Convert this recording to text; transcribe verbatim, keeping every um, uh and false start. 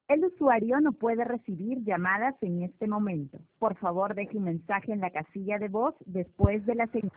El usuario no puede recibir llamadas en este momento. Por favor, deje un mensaje en la casilla de voz después de la señal.